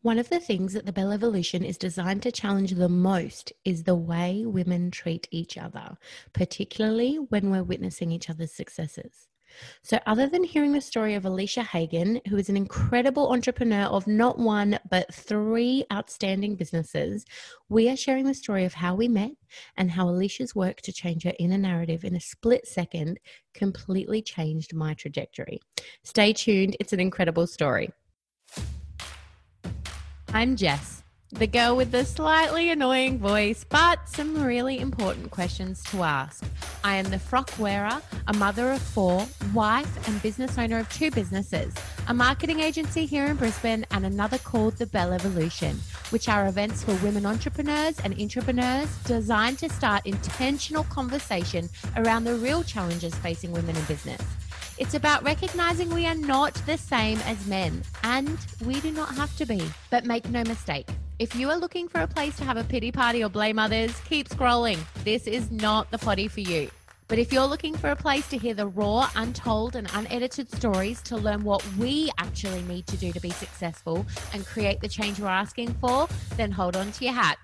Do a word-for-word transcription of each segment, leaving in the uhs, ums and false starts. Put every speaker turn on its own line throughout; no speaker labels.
One of the things that the Belle Evolution is designed to challenge the most is the way women treat each other, particularly when we're witnessing each other's successes. So other than hearing the story of Alicia Hagen, who is an incredible entrepreneur of not one, but three outstanding businesses, we are sharing the story of how we met and how Alicia's work to change her inner narrative in a split second completely changed my trajectory. Stay tuned. It's an incredible story. I'm Jess, the girl with the slightly annoying voice, but some really important questions to ask. I am the frock wearer, a mother of four, wife and business owner of two businesses, a marketing agency here in Brisbane and another called the Belle Evolution, which are events for women entrepreneurs and intrapreneurs designed to start intentional conversation around the real challenges facing women in business. It's about recognizing we are not the same as men, and we do not have to be. But make no mistake, if you are looking for a place to have a pity party or blame others, keep scrolling. This is not the potty for you. But if you're looking for a place to hear the raw, untold and unedited stories to learn what we actually need to do to be successful and create the change we're asking for, then hold on to your hat.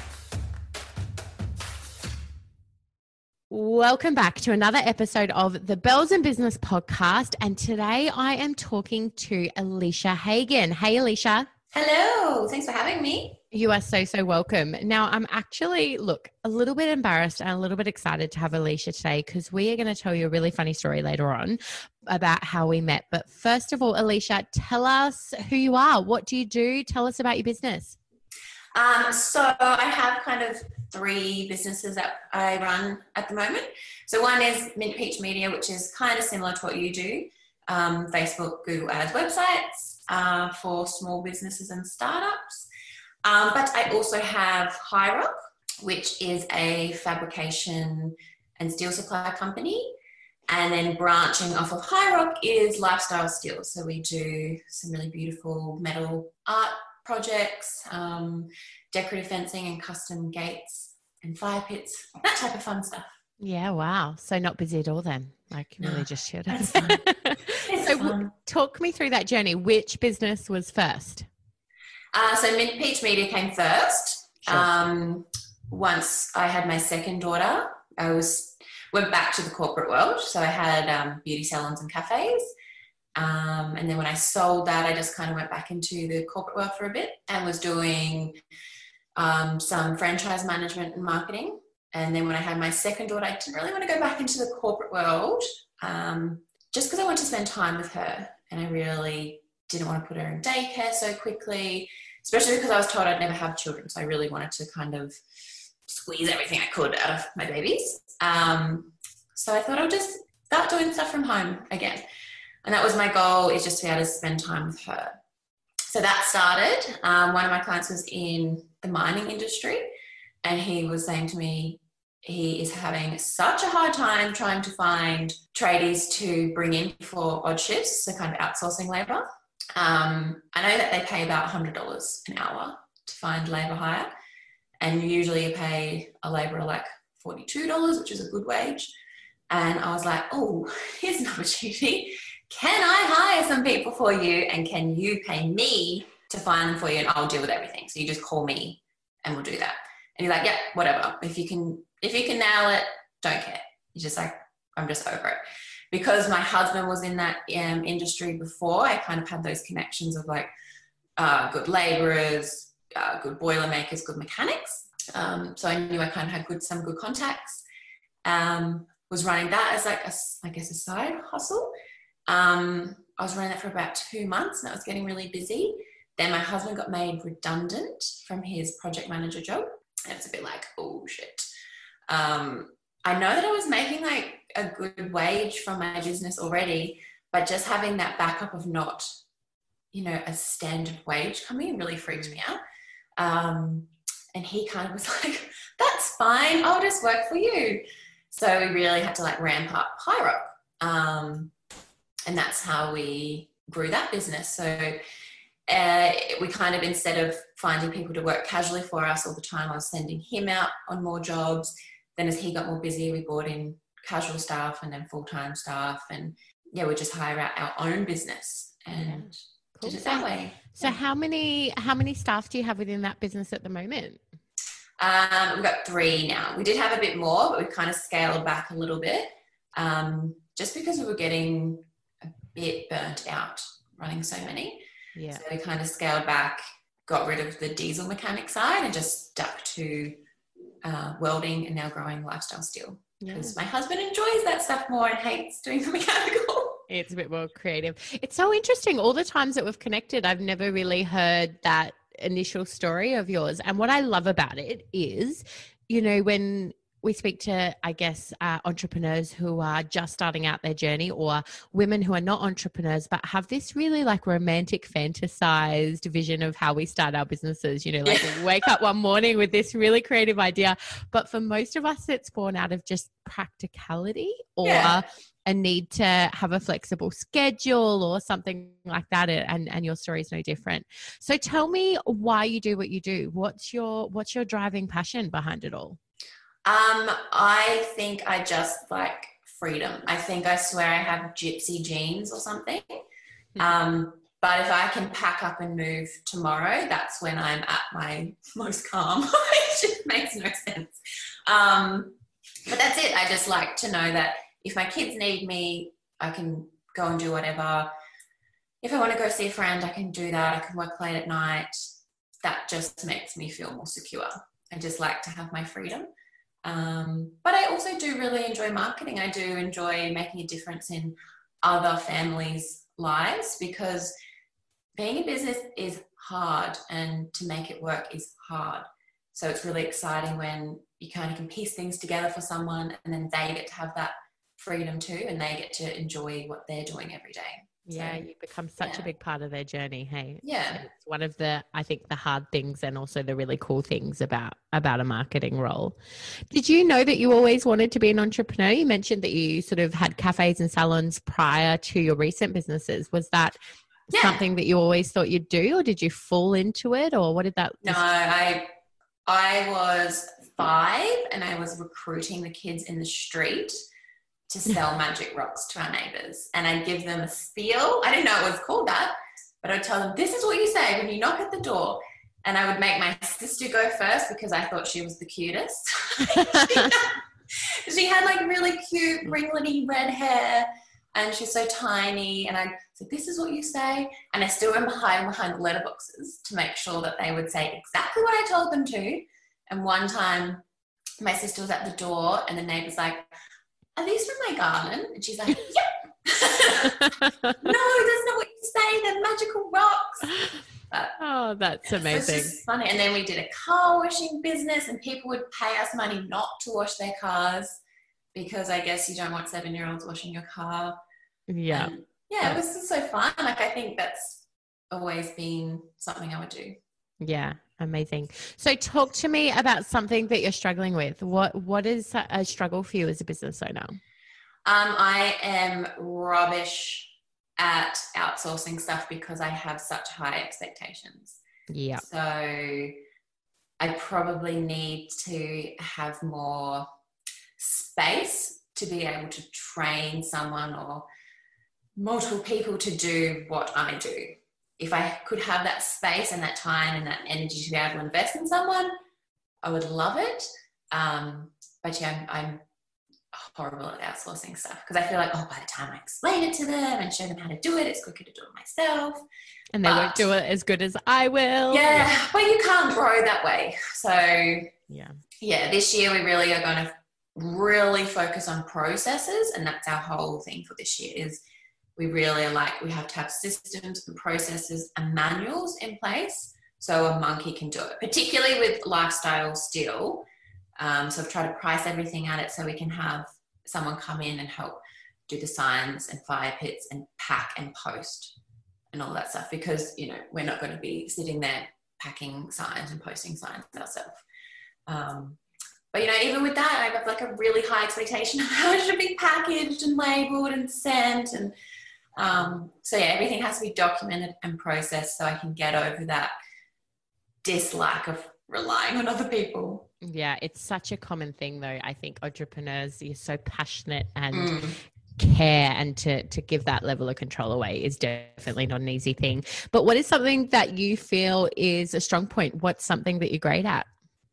Welcome back to another episode of the Bells in Business podcast. And today I am talking to Alicia Hagen. Hey, Alicia.
Hello. Thanks for having me.
You are so, so welcome. Now, I'm actually, look, a little bit embarrassed and a little bit excited to have Alicia today because we are going to tell you a really funny story later on about how we met. But first of all, Alicia, tell us who you are. What do you do? Tell us about your business.
Um, so I have kind of three businesses that I run at the moment. So one is Mint Peach Media, which is kind of similar to what you do. Um, Facebook, Google Ads websites uh, for small businesses and startups. Um, but I also have High Rock, which is a fabrication and steel supply company. And then branching off of High Rock is Lifestyle Steel. So we do some really beautiful metal art projects, um, decorative fencing and custom gates and fire pits, that type of fun stuff.
Yeah, wow. So not busy at all then, like really no, just chilled.
That's fun. It's
so
fun.
Talk me through that journey. Which business was first?
Uh, so Mint Peach Media came first.
Sure.
Um, once I had my second daughter, I was went back to the corporate world. So I had um, beauty salons and cafes. Um, and then when I sold that, I just kind of went back into the corporate world for a bit and was doing um, some franchise management and marketing. And then when I had my second daughter, I didn't really want to go back into the corporate world um, just because I wanted to spend time with her. And I really didn't want to put her in daycare so quickly, especially because I was told I'd never have children. So I really wanted to kind of squeeze everything I could out of my babies. Um, so I thought I'll just start doing stuff from home again. And that was my goal, is just to be able to spend time with her. So that started. Um, one of my clients was in the mining industry, and he was saying to me, he is having such a hard time trying to find tradies to bring in for odd shifts, so kind of outsourcing labour. Um, I know that they pay about one hundred dollars an hour to find labour hire, and usually you pay a labourer like forty-two dollars, which is a good wage. And I was like, oh, here's an opportunity. Can I hire some people for you, and can you pay me to find them for you, and I'll deal with everything. So you just call me and we'll do that. And he's like, yeah, whatever. If you can, if you can nail it, don't care. He's just like, I'm just over it. Because my husband was in that um, industry before, I kind of had those connections of like uh, good labourers, uh, good boiler makers, good mechanics. Um, so I knew I kind of had good, some good contacts. Um, was running that as like a, I guess a side hustle. Um, I was running that for about two months and that was getting really busy. Then my husband got made redundant from his project manager job. And it's a bit like, oh shit. Um, I know that I was making like a good wage from my business already, but just having that backup of not, you know, a standard wage coming in really freaked me out. Um, and he kind of was like, that's fine. I'll just work for you. So we really had to like ramp up High Rock. Um, And that's how we grew that business. So uh, we kind of, instead of finding people to work casually for us all the time, I was sending him out on more jobs. Then as he got more busy, we brought in casual staff and then full-time staff. And yeah, we just hire out our own business and
Cool.
did it that way.
So how many how many staff do you have within that business at the moment?
Um, we've got three now. We did have a bit more, but we've kind of scaled back a little bit, um, just because we were getting a bit burnt out running so many.
Yeah.
So we kind of scaled back, got rid of the diesel mechanic side and just stuck to uh, welding and now growing lifestyle steel. Because yeah. my husband enjoys that stuff more and hates doing the mechanical.
It's a bit more creative. It's so interesting. All the times that we've connected, I've never really heard that initial story of yours. And what I love about it is, you know, when we speak to, I guess, uh, entrepreneurs who are just starting out their journey, or women who are not entrepreneurs, but have this really like romantic, fantasized vision of how we start our businesses, you know, like yeah. wake up one morning with this really creative idea. But for most of us, it's born out of just practicality or yeah. a need to have a flexible schedule or something like that. And, and your story is no different. So tell me why you do what you do. What's your, what's your driving passion behind it all?
Um, I think I just like freedom. I think I swear I have gypsy genes or something. Um, but if I can pack up and move tomorrow, that's when I'm at my most calm. It just makes no sense. Um, but that's it. I just like to know that if my kids need me, I can go and do whatever. If I want to go see a friend, I can do that. I can work late at night. That just makes me feel more secure. I just like to have my freedom. Um, but I also do really enjoy marketing. I do enjoy making a difference in other families' lives, because being a business is hard and to make it work is hard. So it's really exciting when you kind of can piece things together for someone and then they get to have that freedom too, and they get to enjoy what they're doing every day.
Yeah,
so,
you become such
yeah.
a big part of their journey. Hey,
yeah,
it's one of the, I think, the hard things and also the really cool things about about a marketing role. Did you know that you always wanted to be an entrepreneur? You mentioned that you sort of had cafes and salons prior to your recent businesses. Was that yeah. something that you always thought you'd do, or did you fall into it, or what did that?
No, I I was five and I was recruiting the kids in the street to sell magic rocks to our neighbors, and I'd give them a spiel. I didn't know it was called that, but I'd tell them, this is what you say when you knock at the door. And I would make my sister go first because I thought she was the cutest. she, she had like really cute ringlety red hair and she's so tiny, and I said, this is what you say. And I still went behind behind the letterboxes to make sure that they would say exactly what I told them to. And one time my sister was at the door and the neighbor's like, are these from my garden? And she's like, yep. No, that's not what you say. They're magical rocks. But,
oh, that's amazing.
It's just funny. And then we did a car washing business, and people would pay us money not to wash their cars because I guess you don't want seven-year-olds washing your car.
Yeah.
And yeah, it was just so fun. Like, I think that's always been something I would do.
Yeah. Amazing. So talk to me about something that you're struggling with. What What is a struggle for you as a business owner?
Um, I am rubbish at outsourcing stuff because I have such high expectations.
Yeah.
So I probably need to have more space to be able to train someone or multiple people to do what I do. If I could have that space and that time and that energy to be able to invest in someone, I would love it. Um, but yeah, I'm, I'm horrible at outsourcing stuff because I feel like, oh, by the time I explain it to them and show them how to do it, it's quicker to do it myself.
And they but, won't do it as good as I will.
Yeah, yeah, but you can't grow that way. So
yeah,
yeah, this year we really are going to really focus on processes, and that's our whole thing for this year is we really are like, we have to have systems and processes and manuals in place so a monkey can do it, particularly with lifestyle steel. Um, so I've tried to price everything at it so we can have someone come in and help do the signs and fire pits and pack and post and all that stuff, because, you know, we're not going to be sitting there packing signs and posting signs ourselves. Um, but, you know, even with that, I have like a really high expectation of how it should be packaged and labelled and sent. And um, so, yeah, everything has to be documented and processed so I can get over that dislike of relying on other people.
Yeah, it's such a common thing though. I think entrepreneurs, you're so passionate and mm. care and to to give that level of control away is definitely not an easy thing. But what is something that you feel is a strong point? What's something that you're great at?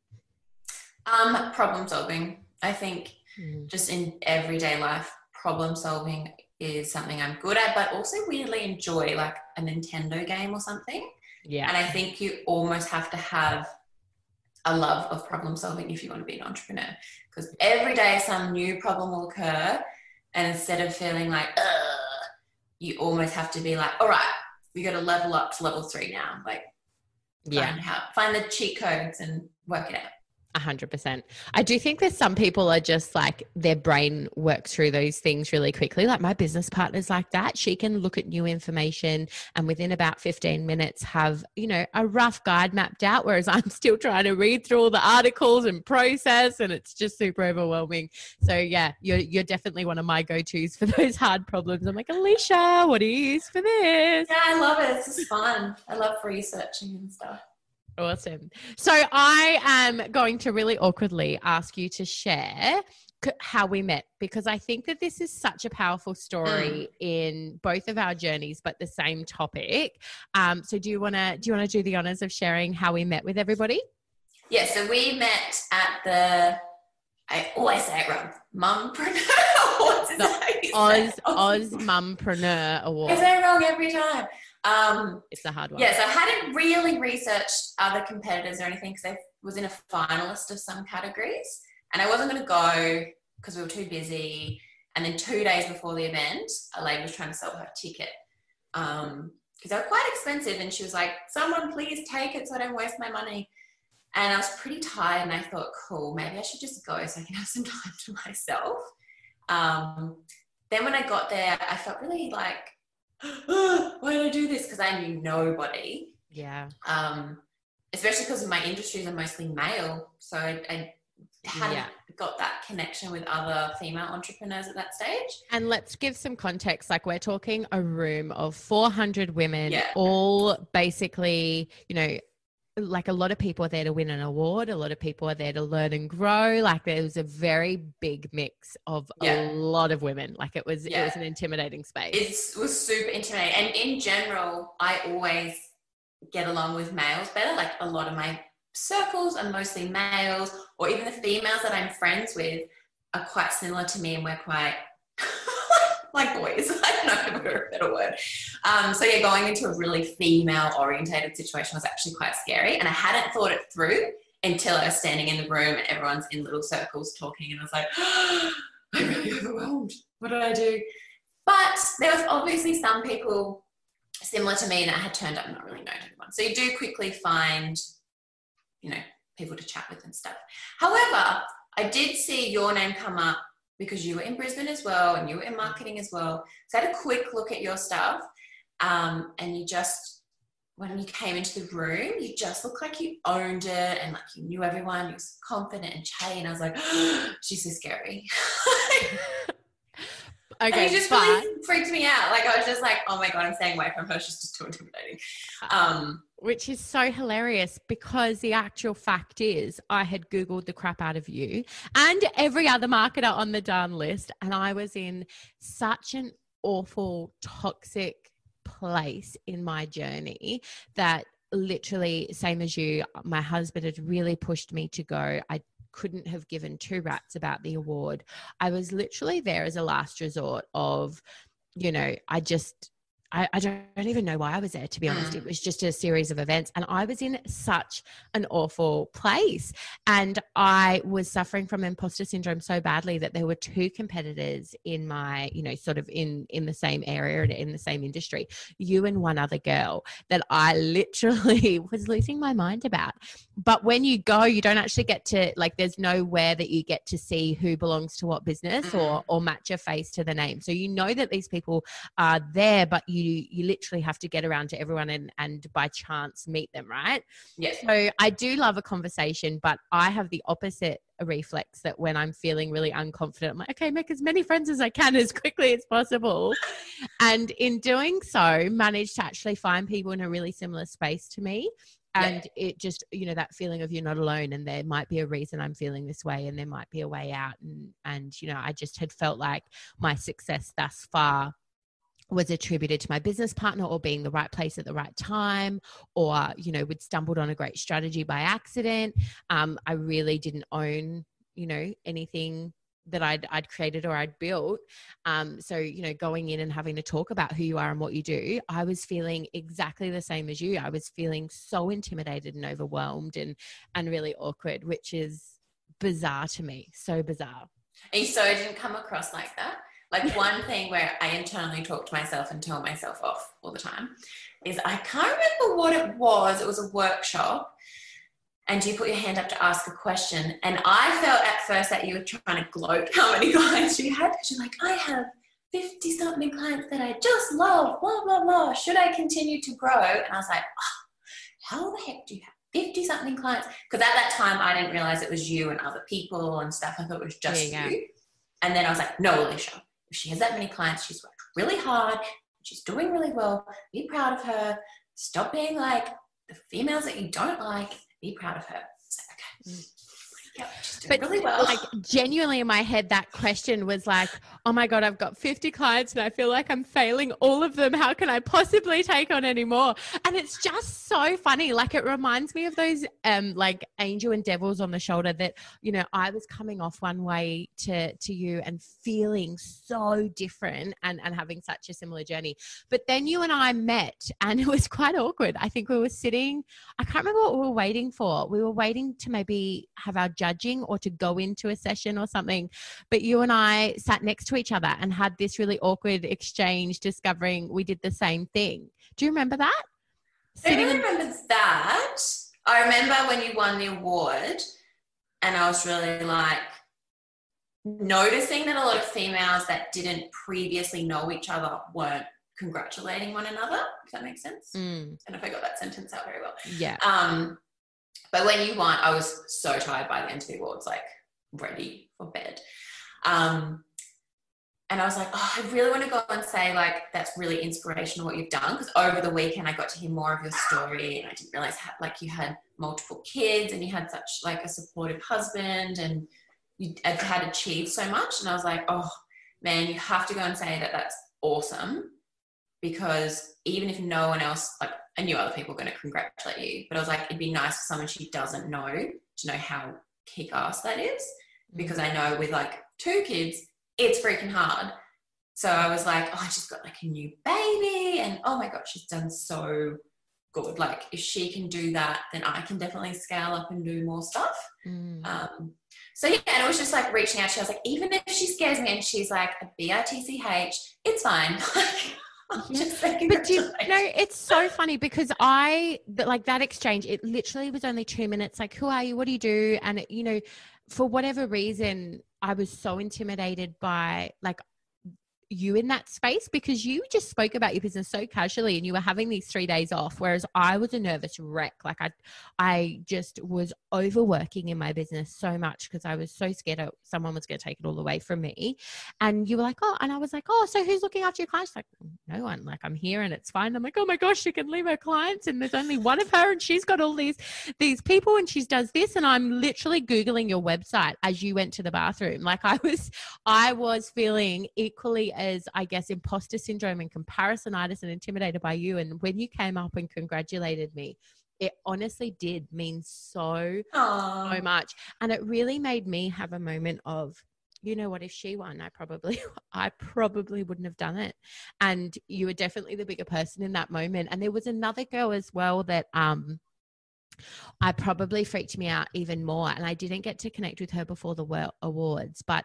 Um, problem solving. I think
Mm.
just in everyday life, problem solving is something I'm good at, but also weirdly enjoy, like a Nintendo game or something.
Yeah.
And I think you almost have to have a love of problem solving if you want to be an entrepreneur, because every day some new problem will occur, and instead of feeling like, ugh, you almost have to be like, all right, we got to level up to level three now. Like,
Yeah.
find how, find the cheat codes and work it out.
A hundred percent. I do think that some people are just like, their brain works through those things really quickly. Like my business partner's like that. She can look at new information and within about fifteen minutes have, you know, a rough guide mapped out, whereas I'm still trying to read through all the articles and process, and it's just super overwhelming. So yeah, you're, you're definitely one of my go-tos for those hard problems. I'm like, Alicia, what do you use for this?
Yeah, I love it. It's just fun. I love researching and stuff.
Awesome. So I am going to really awkwardly ask you to share c- how we met, because I think that this is such a powerful story mm. in both of our journeys, but the same topic. Um, so do you want to do you want to do the honors of sharing how we met with everybody?
Yeah. So we met at the, I always say it wrong, Mumpreneur. What's
the Oz Oz Mumpreneur Award.
I say it wrong every time. Um,
it's a hard one.
Yeah, so I hadn't really researched other competitors or anything because I was in a finalist of some categories, and I wasn't going to go because we were too busy. And then two days before the event, a lady was trying to sell her ticket um, because they were quite expensive, and she was like, "Someone please take it so I don't waste my money." And I was pretty tired, and I thought, cool, maybe I should just go so I can have some time to myself. Um, then when I got there, I felt really like, oh, why did I do this? Because I knew nobody.
Yeah.
Um, especially because my industries are mostly male. So I, I hadn't
yeah.
got that connection with other female entrepreneurs at that stage.
And let's give some context. Like we're talking a room of four hundred women,
yeah.
all basically, you know, like a lot of people are there to win an award. A lot of people are there to learn and grow. Like there was a very big mix of
yeah.
a lot of women. Like it was,
yeah.
it was an intimidating space.
It was super intimidating. And in general, I always get along with males better. Like a lot of my circles are mostly males, or even the females that I'm friends with are quite similar to me, and we're quite like boys. I don't know a better word. Um, so yeah, going into a really female orientated situation was actually quite scary, and I hadn't thought it through until I was standing in the room and everyone's in little circles talking, and I was like, oh, I'm really overwhelmed. What did I do? But there was obviously some people similar to me that had turned up and not really known anyone. So you do quickly find, you know, people to chat with and stuff. However, I did see your name come up because you were in Brisbane as well, and you were in marketing as well. So I had a quick look at your stuff, um, and you just, when you came into the room, you just looked like you owned it, and like you knew everyone. You were so confident and chatty, and I was like, oh, she's so scary.
Okay,
and it just
but,
really freaked me out. Like I was just like, oh my God, I'm staying away from her. She's just too intimidating. Um,
Which is so hilarious, because the actual fact is I had Googled the crap out of you and every other marketer on the darn list. And I was in such an awful, toxic place in my journey that literally, same as you, my husband had really pushed me to go. I couldn't have given two rats about the award. I was literally there as a last resort of, you know, I just, I, I don't even know why I was there, to be honest. It was just a series of events, and I was in such an awful place, and I was suffering from imposter syndrome so badly that there were two competitors in my, you know, sort of in, in the same area and in the same industry, you and one other girl, that I literally was losing my mind about. But when you go, you don't actually get to, like, there's nowhere that you get to see who belongs to what business or, or match a face to the name. So you know that these people are there, but you You, you literally have to get around to everyone and, and by chance meet them, right?
Yes.
So I do love a conversation, but I have the opposite reflex that when I'm feeling really unconfident, I'm like, okay, make as many friends as I can as quickly as possible. And in doing so, managed to actually find people in a really similar space to me. And
yeah.
it just, you know, that feeling of you're not alone and there might be a reason I'm feeling this way and there might be a way out. And, and, you know, I just had felt like my success thus far was attributed to my business partner or being the right place at the right time, or, you know, we'd stumbled on a great strategy by accident. Um, I really didn't own, you know, anything that I'd, I'd created or I'd built. Um, so, you know, going in and having to talk about who you are and what you do, I was feeling exactly the same as you. I was feeling so intimidated and overwhelmed and, and really awkward, which is bizarre to me. So bizarre.
And so it didn't come across like that. Like one thing where I internally talk to myself and tell myself off all the time is I can't remember what it was. It was a workshop and you put your hand up to ask a question. And I felt at first that you were trying to gloat how many clients you had. Because you're like, I have fifty something clients that I just love, blah, blah, blah. Should I continue to grow? And I was like, oh, how the heck do you have fifty something clients? Because at that time I didn't realize it was you and other people and stuff. I thought it was just
yeah, yeah.
you. And then I was like, no, Alicia. If she has that many clients, she's worked really hard, she's doing really well, be proud of her. Stop being like the females that you don't like, be proud of her. It's like, okay. Yep, she's doing
but
really well.
Like genuinely in my head, that question was like, oh my God, I've got fifty clients and I feel like I'm failing all of them. How can I possibly take on any more? And it's just so funny. Like it reminds me of those um, like angel and devils on the shoulder that, you know, I was coming off one way to, to you and feeling so different and, and having such a similar journey. But then you and I met and it was quite awkward. I think we were sitting, I can't remember what we were waiting for. We were waiting to maybe have our judging or to go into a session or something. But you and I sat next to each other and had this really awkward exchange, discovering we did the same thing. Do you remember that?
I don't really remember that. I remember when you won the award and I was really like noticing that a lot of females that didn't previously know each other weren't congratulating one another, if that makes sense.
Mm.
I don't know if I got that sentence out very well.
Yeah.
Um, but when you won, I was so tired by the end of the awards, like ready for bed. Um, and I was like, oh, I really want to go and say like, that's really inspirational what you've done. Because over the weekend, I got to hear more of your story and I didn't realize how, like you had multiple kids and you had such like a supportive husband and you had achieved so much. And I was like, oh man, you have to go and say that that's awesome. Because even if no one else, like I knew other people were going to congratulate you, but I was like, it'd be nice for someone she doesn't know to know how kick-ass that is. Because I know with like two kids, it's freaking hard. So I was like, oh, I just got like a new baby and oh my God, she's done so good. Like if she can do that, then I can definitely scale up and do more stuff.
Mm.
Um, so yeah, and it was just like reaching out. She was like, even if she scares me and she's like a B I T C H, it's fine.
Just but do you know, it's so funny because I like that exchange, it literally was only two minutes. Like, who are you? What do you do? And, it, you know, for whatever reason, I was so intimidated by like you in that space because you just spoke about your business so casually and you were having these three days off. Whereas I was a nervous wreck. Like I, I just was overworking in my business so much because I was so scared of someone was going to take it all away from me. And you were like, oh, and I was like, oh, so who's looking after your clients? Like, no one. Like I'm here and it's fine. I'm like, oh my gosh, she can leave her clients and there's only one of her and she's got all these, these people and she does this. And I'm literally Googling your website as you went to the bathroom. Like I was, I was feeling equally as, I guess, imposter syndrome and comparisonitis and intimidated by you. And when you came up and congratulated me, it honestly did mean so,
Aww.
so much. And it really made me have a moment of, you know what, if she won, I probably, I probably wouldn't have done it. And you were definitely the bigger person in that moment. And there was another girl as well that, um, I probably freaked me out even more. And I didn't get to connect with her before the awards, but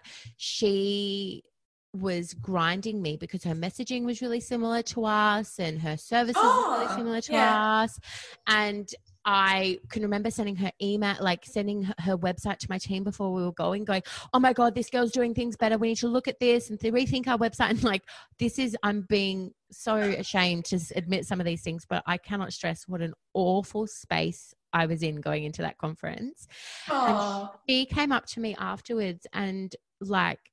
she was grinding me because her messaging was really similar to us and her services
oh,
were really similar to
yeah.
us. And I can remember sending her email, like sending her website to my team before we were going, going, oh my God, this girl's doing things better. We need to look at this and to rethink our website. And like, this is, I'm being so ashamed to admit some of these things, but I cannot stress what an awful space I was in going into that conference.
Oh.
And she came up to me afterwards and like,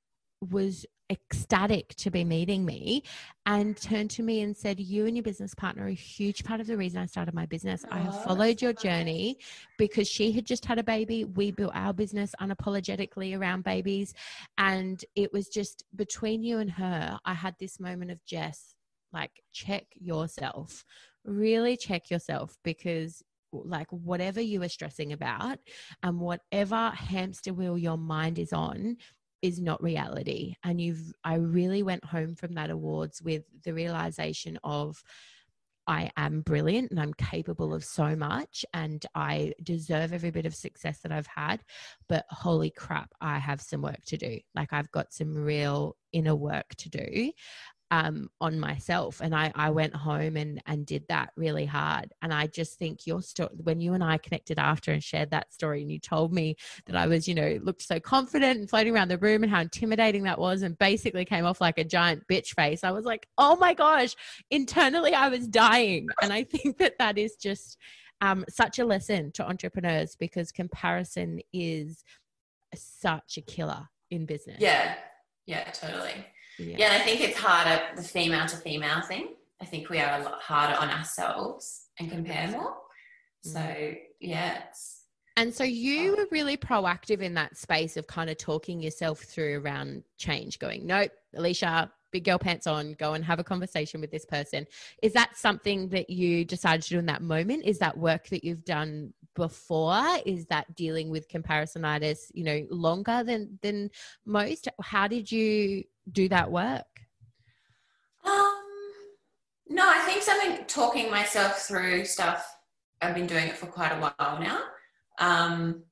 was ecstatic to be meeting me and turned to me and said, you and your business partner are a huge part of the reason I started my business. I have followed your journey because she had just had a baby. We built our business unapologetically around babies. And it was just between you and her, I had this moment of, Jess, like, check yourself, really check yourself, because like whatever you are stressing about and whatever hamster wheel your mind is on is not reality. And you've, I really went home from that awards with the realization of, I am brilliant and I'm capable of so much and I deserve every bit of success that I've had, but holy crap, I have some work to do. Like I've got some real inner work to do um, on myself. And I, I went home and, and did that really hard. And I just think your story, when you and I connected after and shared that story and you told me that I was, you know, looked so confident and floating around the room and how intimidating that was and basically came off like a giant bitch face, I was like, oh my gosh, internally I was dying. And I think that that is just um, such a lesson to entrepreneurs, because comparison is such a killer in business.
Yeah, yeah, totally. Yeah. yeah, and I think it's harder, the female to female thing. I think we are a lot harder on ourselves and compare more. So, mm. yeah. It's,
and so you were really proactive in that space of kind of talking yourself through around change, going, nope, Alicia, big girl pants on, go and have a conversation with this person. Is that something that you decided to do in that moment? Is that work that you've done before? Is that dealing with comparisonitis, you know, longer than, than most? How did you do that work?
Um, no, I think something talking myself through stuff. I've been doing it for quite a while now. Um,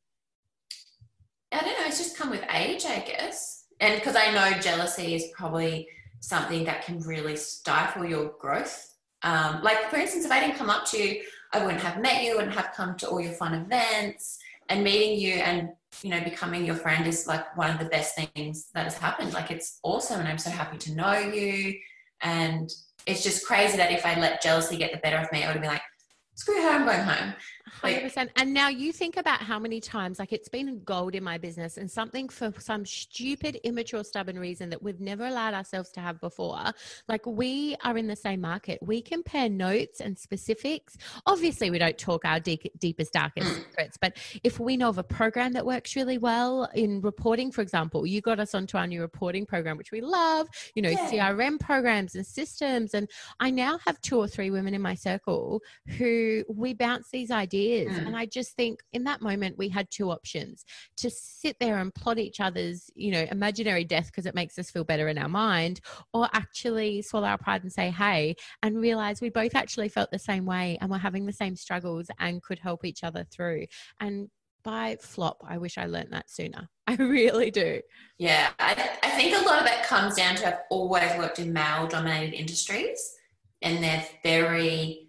I don't know. It's just come with age, I guess. And because I know jealousy is probably something that can really stifle your growth. Um, like, for instance, if I didn't come up to you, I wouldn't have met you, wouldn't have come to all your fun events, and meeting you and, you know, becoming your friend is like one of the best things that has happened. Like, it's awesome. And I'm so happy to know you. And it's just crazy that if I let jealousy get the better of me, I would have been like, screw her, I'm going home.
Like, one hundred percent. And now you think about how many times, like, it's been gold in my business and something for some stupid, immature, stubborn reason that we've never allowed ourselves to have before. Like, we are in the same market. We compare notes and specifics. Obviously, we don't talk our deep, deepest, darkest secrets, but if we know of a program that works really well in reporting, for example, you got us onto our new reporting program, which we love, you know, yeah. C R M programs and systems. And I now have two or three women in my circle who we bounce these ideas. Mm. And I just think in that moment we had two options: to sit there and plot each other's, you know, imaginary death because it makes us feel better in our mind, or actually swallow our pride and say, hey, and realize we both actually felt the same way and we're having the same struggles and could help each other through. And by flop, I wish I learned that sooner. I really do.
Yeah. I, I think a lot of that comes down to, I've always worked in male dominated industries and they're very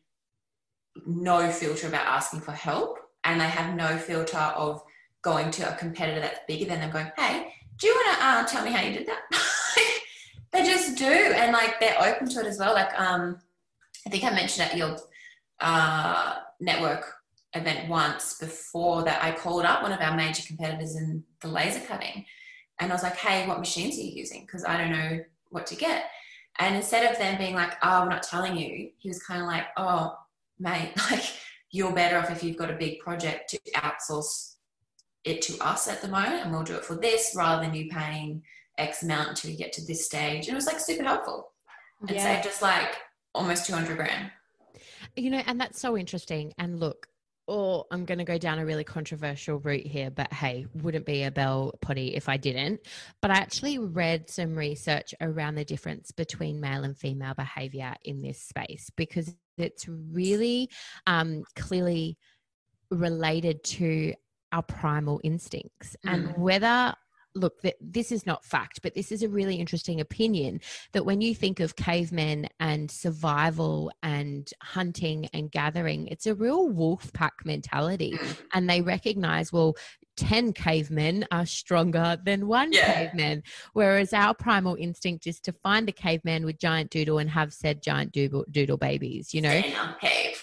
no filter about asking for help, and they have no filter of going to a competitor that's bigger than them going, hey, do you want to uh, tell me how you did that? They just do, and like they're open to it as well. Like um I think I mentioned at your uh network event once before that I called up one of our major competitors in the laser cutting, and I was like, hey, what machines are you using, because I don't know what to get. And instead of them being like, oh, we're not telling you, he was kind of like, oh mate, like, you're better off if you've got a big project to outsource it to us at the moment, and we'll do it for this rather than you paying X amount until you get to this stage. And it was like super helpful and yeah. saved us like almost two hundred grand.
You know, and that's so interesting. And look, oh, I'm going to go down a really controversial route here, but hey, wouldn't be a bell potty if I didn't. But I actually read some research around the difference between male and female behavior in this space, because it's really um, clearly related to our primal instincts mm. and whether, look, th- this is not fact, but this is a really interesting opinion, that when you think of cavemen and survival and hunting and gathering, it's a real wolf pack mentality. Mm. And they recognize, well, ten cavemen are stronger than one yeah. caveman. Whereas our primal instinct is to find a caveman with giant doodle and have said giant doodle, doodle babies, you know?
Stay in our cave.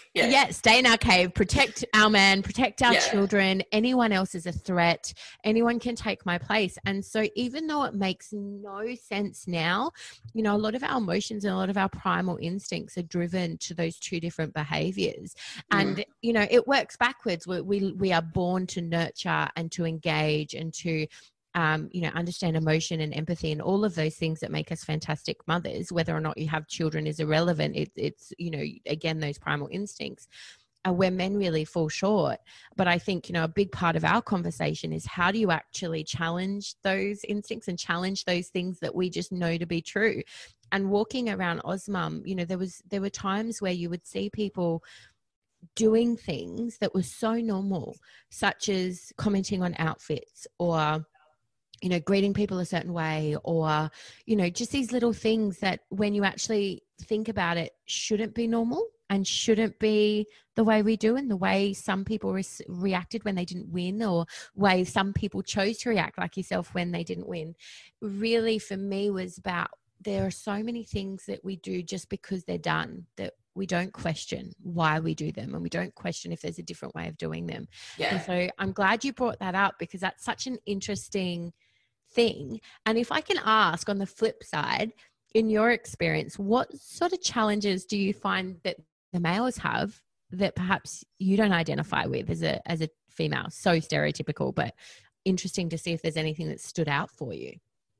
Yeah.
yeah, stay in our cave, protect our man, protect our
Yeah.
children. Anyone else is a threat. Anyone can take my place. And so even though it makes no sense now, you know, a lot of our emotions and a lot of our primal instincts are driven to those two different behaviors.
Mm.
And, you know, it works backwards. We, we, we are born to nurture and to engage and to Um, you know, understand emotion and empathy and all of those things that make us fantastic mothers. Whether or not you have children is irrelevant. It, it's, you know, again, those primal instincts are where men really fall short. But I think, you know, a big part of our conversation is how do you actually challenge those instincts and challenge those things that we just know to be true. And walking around Osmum, you know, there was, there were times where you would see people doing things that were so normal, such as commenting on outfits or, you know, greeting people a certain way, or, you know, just these little things that when you actually think about it shouldn't be normal and shouldn't be the way we do and the way some people re- reacted when they didn't win, or way some people chose to react like yourself when they didn't win. Really, for me, was about there are so many things that we do just because they're done that we don't question why we do them, and we don't question if there's a different way of doing them.
Yeah.
And so I'm glad you brought that up, because that's such an interesting thing. And if I can ask, on the flip side, in your experience, what sort of challenges do you find that the males have that perhaps you don't identify with as a as a female? So stereotypical, but interesting to see if there's anything that stood out for you.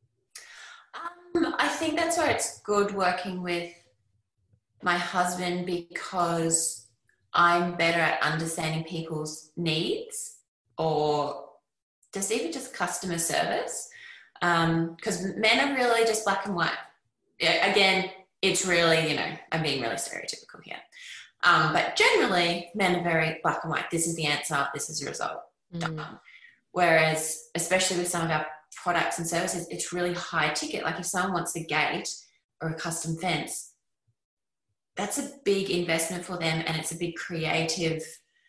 Um, I think that's where it's good working with my husband, because I'm better at understanding people's needs, or just even just customer service. Because um, men are really just black and white. Yeah, again, it's really, you know, I'm being really stereotypical here. Um, but generally, men are very black and white. This is the answer. This is the result. Mm. Um, whereas, especially with some of our products and services, it's really high ticket. Like if someone wants a gate or a custom fence, that's a big investment for them, and it's a big creative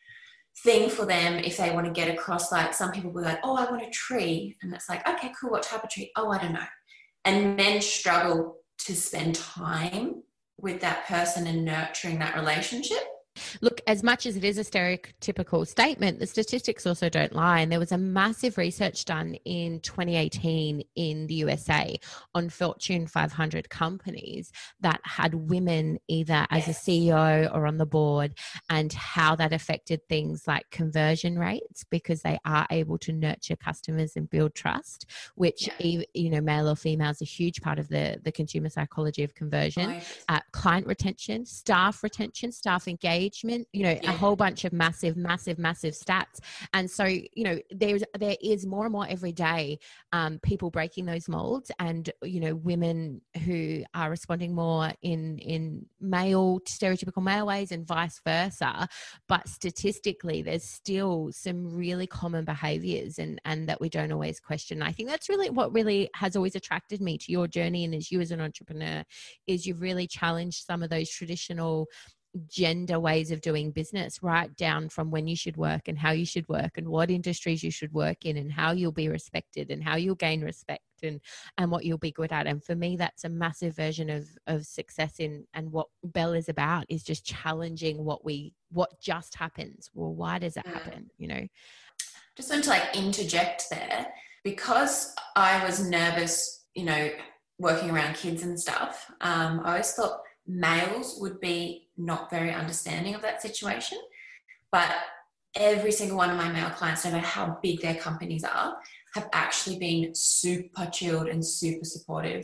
thing for them if they want to get across. Like some people will be like, oh, I want a tree. And it's like, okay, cool. What type of tree? Oh, I don't know. And men struggle to spend time with that person and nurturing that relationship.
Look, as much as it is a stereotypical statement, the statistics also don't lie. And there was a massive research done in twenty eighteen in the U S A on Fortune five hundred companies that had women either as a C E O or on the board, and how that affected things like conversion rates, because they are able to nurture customers and build trust, which, yeah. you know, male or female is a huge part of the, the consumer psychology of conversion. Right. Uh, client retention, staff retention, staff engagement, you know, yeah. a whole bunch of massive, massive, massive stats. And so, you know, there's, there is more and more every day, um, people breaking those molds, and, you know, women who are responding more in, in male, stereotypical male ways, and vice versa. But statistically, there's still some really common behaviors, and, and that we don't always question. I think that's really what really has always attracted me to your journey, and as you as an entrepreneur, is you've really challenged some of those traditional gender ways of doing business, right down from when you should work and how you should work and what industries you should work in and how you'll be respected and how you'll gain respect and and what you'll be good at. And for me, that's a massive version of of success in, and what Belle is about, is just challenging what we what just happens. Well, why does it happen? You know,
just want to like interject there, because I was nervous, you know, working around kids and stuff. um I always thought males would be not very understanding of that situation, but every single one of my male clients, no matter how big their companies are, have actually been super chilled and super supportive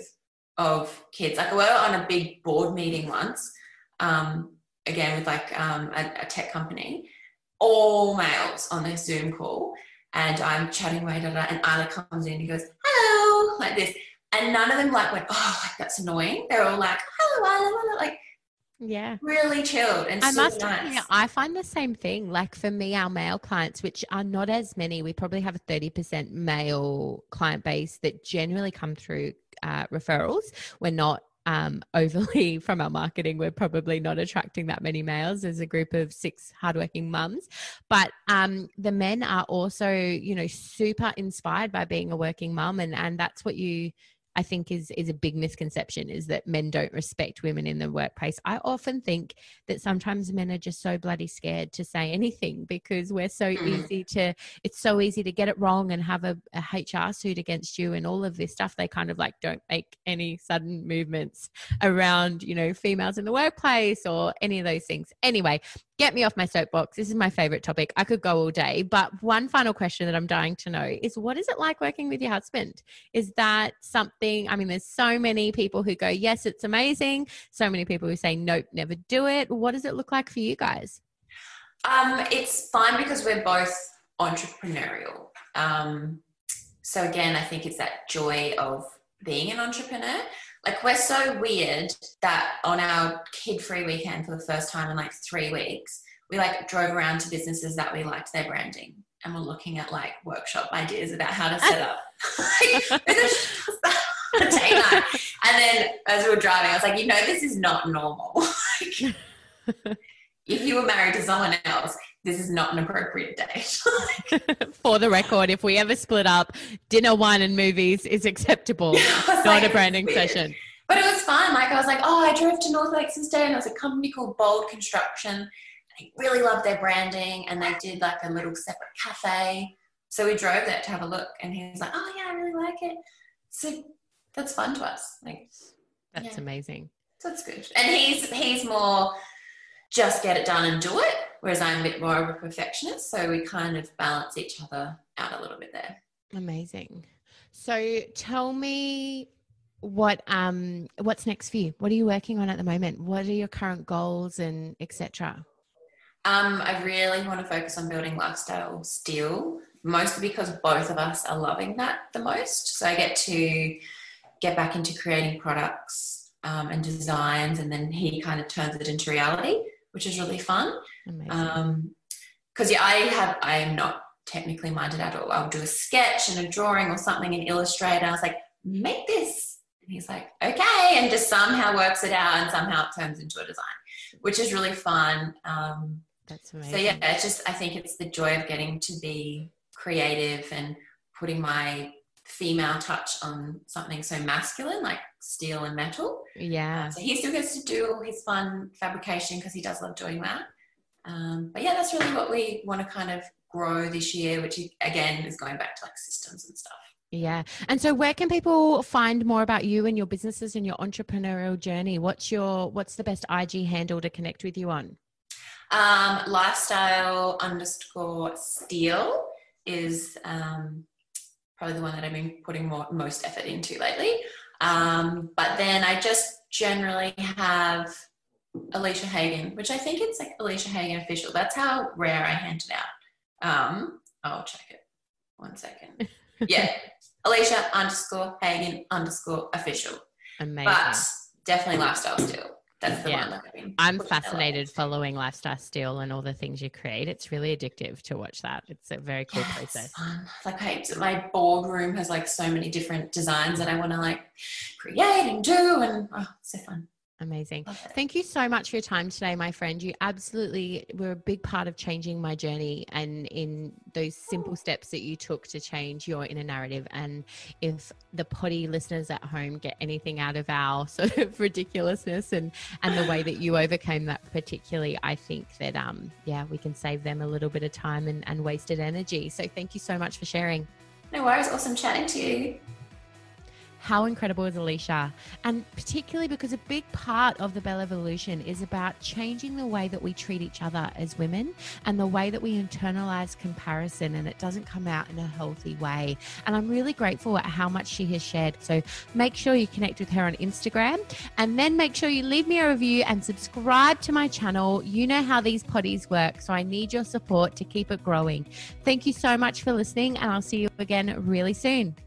of kids. Like we were on a big board meeting once, um, again with like um, a, a tech company, all males on this Zoom call, and I'm chatting away, da, da, and Isla comes in and he goes, hello, like this. And none of them like went, oh, like that's annoying. They're all like, hello, Isla, like,
yeah,
really chilled and
I
super
must
nice.
admit, I find the same thing. Like for me, our male clients, which are not as many, we probably have a thirty percent male client base that generally come through uh, referrals. We're not um, overly, from our marketing, we're probably not attracting that many males as a group of six hardworking mums. But um, the men are also, you know, super inspired by being a working mum. And, and that's what you I think is is a big misconception, is that men don't respect women in the workplace. I often think that sometimes men are just so bloody scared to say anything because we're so
Mm.
easy to, it's so easy to get it wrong and have a, a H R suit against you and all of this stuff. They kind of like don't make any sudden movements around, you know, females in the workplace or any of those things. Anyway, get me off my soapbox. This is my favorite topic. I could go all day, but one final question that I'm dying to know is, what is it like working with your husband? Is that something, I mean, there's so many people who go, yes, it's amazing. So many people who say, nope, never do it. What does it look like for you guys?
Um, it's fine because we're both entrepreneurial. Um, so again, I think it's that joy of being an entrepreneur. Like, we're so weird that on our kid-free weekend for the first time in like three weeks, we like drove around to businesses that we liked their branding and we're looking at like workshop ideas about how to set up a day night. And then as we were driving, I was like, you know, this is not normal. Like, if you were married to someone else, this is not an appropriate date.
For the record, if we ever split up, dinner, wine and movies is acceptable, not like, a branding session.
But it was fun. Like, I was like, oh, I drove to North Lakes instead, and there was a company called Bold Construction. They really loved their branding, and they did like a little separate cafe. So we drove there to have a look, and he was like, oh yeah, I really like it. So that's fun to us. Like,
that's
yeah.
amazing.
So it's good. And he's he's more just get it done and do it, whereas I'm a bit more of a perfectionist. So we kind of balance each other out a little bit there.
Amazing. So tell me what um what's next for you? What are you working on at the moment? What are your current goals and et cetera?
Um, I really want to focus on building lifestyle still, mostly because both of us are loving that the most. So I get to get back into creating products um, and designs, and then he kind of turns it into reality, which is really fun.
Amazing.
Um, because yeah, I have I am not technically minded at all. I'll do a sketch and a drawing or something in Illustrator. I was like, make this. And he's like, okay, and just somehow works it out and somehow it turns into a design, which is really fun. Um,
That's amazing.
So yeah, it's just, I think it's the joy of getting to be creative and putting my female touch on something so masculine like steel and metal.
Yeah.
Uh, so he still gets to do all his fun fabrication because he does love doing that. Um, but yeah, that's really what we want to kind of grow this year, which again is going back to like systems and stuff.
Yeah. And so where can people find more about you and your businesses and your entrepreneurial journey? What's your, what's the best I G handle to connect with you on?
Um, lifestyle underscore steel is um, probably the one that I've been putting more, most effort into lately. Um, but then I just generally have Alicia Hagen, which I think it's like Alicia Hagen official. That's how rare I hand it out. Um, I'll check it. One second. Yeah. Alicia underscore Hagen underscore official.
Amazing.
But definitely lifestyle still. That's the
yeah.
one that I've been
I'm fascinated following Lifestyle Steel and all the things you create. It's really addictive to watch that. It's a very cool
yeah,
process.
It's fun. Like I, my boardroom has like so many different designs that I want to like create and do, and oh, it's so fun.
Amazing. Thank you so much for your time today, my friend. You absolutely were a big part of changing my journey and in those simple steps that you took to change your inner narrative. And if the potty listeners at home get anything out of our sort of ridiculousness and, and the way that you overcame that particularly, I think that, um, yeah, we can save them a little bit of time and, and wasted energy. So thank you so much for sharing.
No worries. Awesome chatting to you.
How incredible is Alicia? And particularly because a big part of the Belle Evolution is about changing the way that we treat each other as women and the way that we internalize comparison, and it doesn't come out in a healthy way. And I'm really grateful at how much she has shared. So make sure you connect with her on Instagram, and then make sure you leave me a review and subscribe to my channel. You know how these potties work, so I need your support to keep it growing. Thank you so much for listening, and I'll see you again really soon.